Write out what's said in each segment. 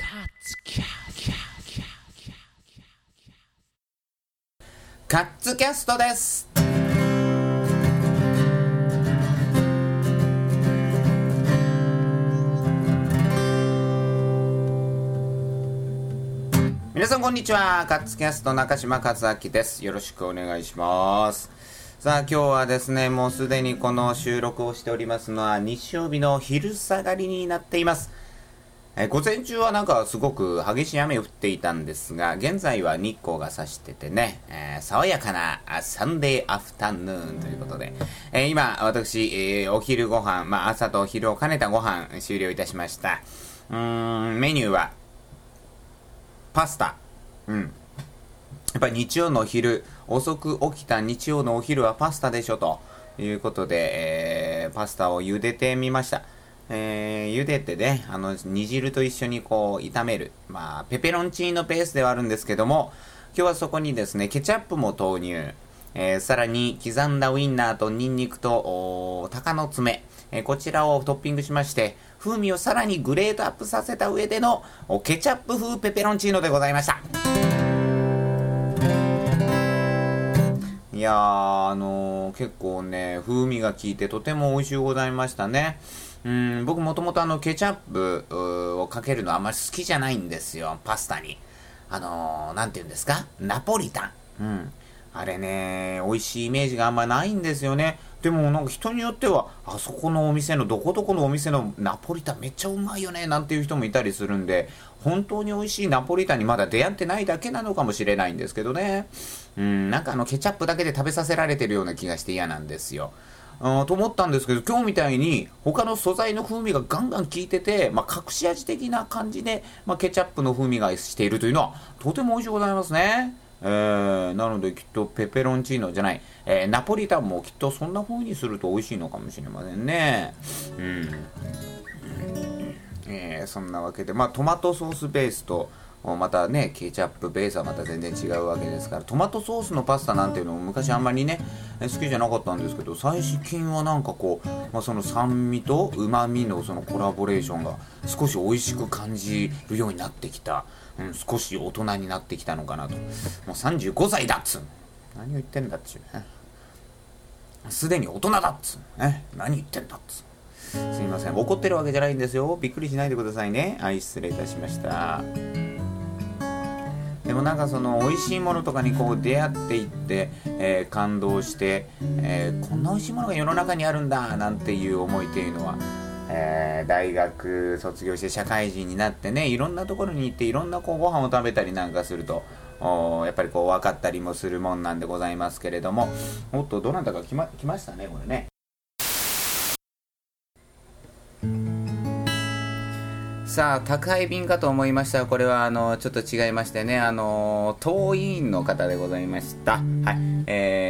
カッツキャストです。皆さんこんにちは。カッツキャスト中島克明です。よろしくお願いします。さあ今日はですね、もうすでにこの収録をしておりますのは日曜日の昼下がりになっています。午前中はなんかすごく激しい雨降っていたんですが、現在は日光が差しててね、爽やかなサンデーアフタヌーンということで、今私、お昼ご飯、朝とお昼を兼ねたご飯終了いたしました。メニューはパスタ。やっぱり日曜の昼、遅く起きた日曜のお昼はパスタでしょということで、パスタを茹でてみました。茹でてね、煮汁と一緒にこう炒める。ペペロンチーノペースではあるんですけども、今日はそこにですね、ケチャップも投入。さらに刻んだウインナーとニンニクと鷹の爪、こちらをトッピングしまして、風味をさらにグレードアップさせた上でのケチャップ風ペペロンチーノでございました。いやー、結構ね、風味が効いてとても美味しゅうございましたね。僕もともとケチャップをかけるのあんまり好きじゃないんですよ、パスタに。なんて言うんですか、ナポリタン。あれね、美味しいイメージがあんまないんですよね。でもなんか人によっては、あそこのお店のどこどこのお店のナポリタンめっちゃうまいよね、なんていう人もいたりするんで、本当に美味しいナポリタンにまだ出会ってないだけなのかもしれないんですけどね。なんかケチャップだけで食べさせられてるような気がして嫌なんですよ。と思ったんですけど、今日みたいに他の素材の風味がガンガン効いてて、隠し味的な感じで、ケチャップの風味がしているというのはとても美味しいございますね。なのできっとペペロンチーノじゃない、ナポリタンもきっとそんな風にすると美味しいのかもしれませんね。そんなわけで、トマトソースベースとまたね、ケチャップベースはまた全然違うわけですから、トマトソースのパスタなんていうのも昔あんまりね好きじゃなかったんですけど、最近はなんかこう、その酸味と旨味のそのコラボレーションが少し美味しく感じるようになってきた。少し大人になってきたのかなと。もう35歳だっつうの、何を言ってんだっちゅうね、すでに大人だっつうね、何言ってんだっつう。すいません、怒ってるわけじゃないんですよ。びっくりしないでくださいね。失礼いたしました。でもなんかその美味しいものとかにこう出会っていって、感動して、こんな美味しいものが世の中にあるんだなんていう思いというのは、大学卒業して社会人になってね、いろんなところに行っていろんなこうご飯を食べたりなんかするとやっぱりこう分かったりもするもんなんでございますけれども、おっとどなたか来ましたね、これね。さあ宅配便かと思いましたが、これはちょっと違いましてね、当委員の方でございました。はい。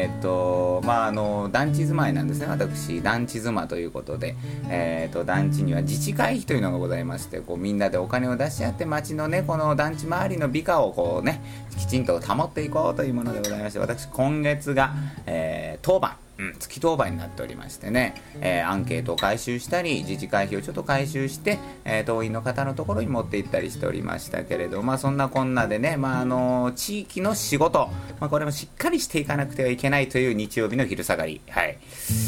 団地住まいなんですね。私団地妻ということで、団地には自治会費というのがございまして、こうみんなでお金を出し合って町のね、この団地周りの美化をこうね、きちんと保っていこうというものでございまして、私今月が、当番、月当番になっておりましてね、アンケートを回収したり自治会費をちょっと回収して、党員の方のところに持って行ったりしておりましたけれど、そんなこんなでね、地域の仕事、これもしっかりしていかなくてはいけないという日曜日の昼下がり。はい。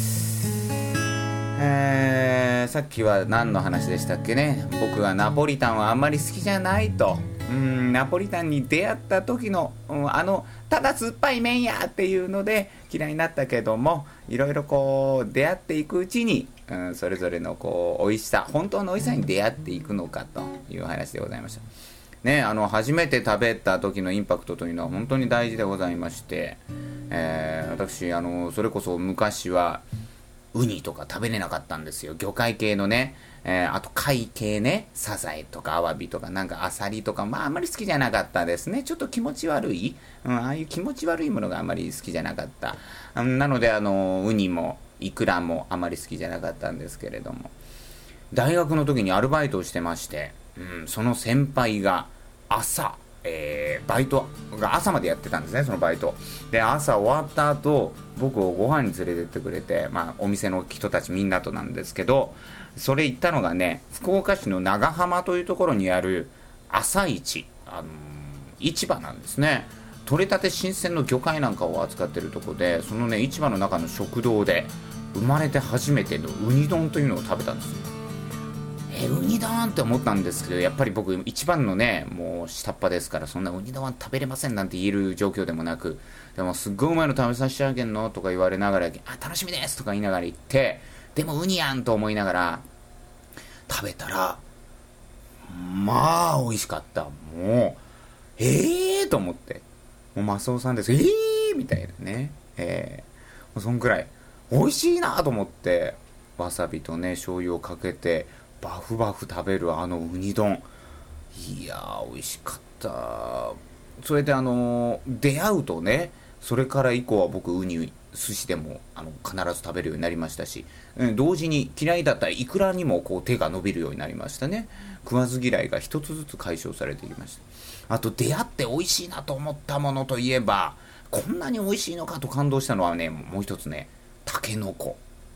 さっきは何の話でしたっけね。僕はナポリタンはあんまり好きじゃないと。ナポリタンに出会った時の、ただ酸っぱい麺やっていうので嫌いになったけども、いろいろこう出会っていくうちに、それぞれのこう美味しさ、本当の美味しさに出会っていくのかという話でございましたね。初めて食べた時のインパクトというのは本当に大事でございまして、私それこそ昔はウニとか食べれなかったんですよ。魚介系のね、あと貝系ね、サザエとかアワビとかなんかアサリとか、あんまり好きじゃなかったですね。ちょっと気持ち悪い、ああいう気持ち悪いものがあんまり好きじゃなかった。なのでウニもイクラもあまり好きじゃなかったんですけれども、大学の時にアルバイトをしてまして、その先輩が朝、バイトが朝までやってたんですね、そのバイトで。朝終わった後僕をご飯に連れてってくれて、お店の人たちみんなとなんですけど、それ行ったのがね、福岡市の長浜というところにある朝市、市場なんですね。取れたて新鮮の魚介なんかを扱っているところで、そのね市場の中の食堂で生まれて初めてのウニ丼というのを食べたんですよ。ウニ丼って思ったんですけど、やっぱり僕一番のねもう下っ端ですから、そんなウニ丼は食べれませんなんて言える状況でもなく、でもすっごいうまいの食べさせてあげんのとか言われながら、楽しみですとか言いながら行って、でもウニやんと思いながら食べたら、まあ美味しかった。もうと思って、もうマスオさんですみたいなね、そんくらい美味しいなと思って、わさびとね醤油をかけてバフバフ食べるウニ丼、いやー美味しかった。それで出会うとね、それから以降は僕ウニ寿司でも必ず食べるようになりましたし、同時に嫌いだったイクラにもこう手が伸びるようになりましたね。食わず嫌いが一つずつ解消されていきました。あと出会って美味しいなと思ったものといえば、こんなに美味しいのかと感動したのはね、もう一つね、タケノコ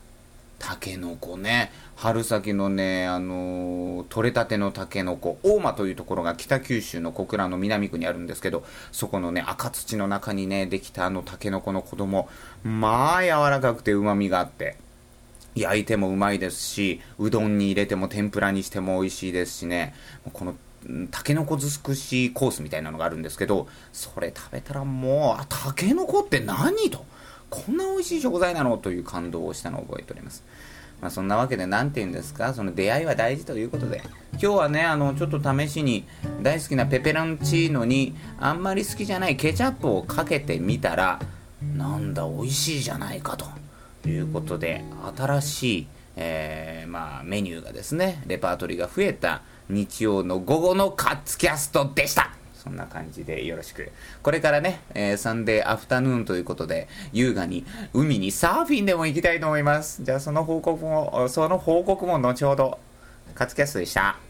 ね、春先のね、取れたてのタケノコ、大間というところが北九州の小倉の南区にあるんですけど、そこのね赤土の中にねできたタケノコの子供、まあ柔らかくて旨味があって、焼いてもうまいですし、うどんに入れても天ぷらにしても美味しいですしね、このタケノコ尽くしコースみたいなのがあるんですけど、それ食べたらもうタケノコって何と、こんな美味しい食材なのという感動をしたのを覚えております。そんなわけで、なんて言うんですか、その出会いは大事ということで、今日はねちょっと試しに大好きなペペロンチーノにあんまり好きじゃないケチャップをかけてみたら、なんだ美味しいじゃないかということで、新しい、メニューがですね、レパートリーが増えた日曜の午後のカッツキャストでした。そんな感じでよろしく。これからね、サンデーアフタヌーンということで、優雅に海にサーフィンでも行きたいと思います。じゃあその報告も後ほど。カツキャストでした。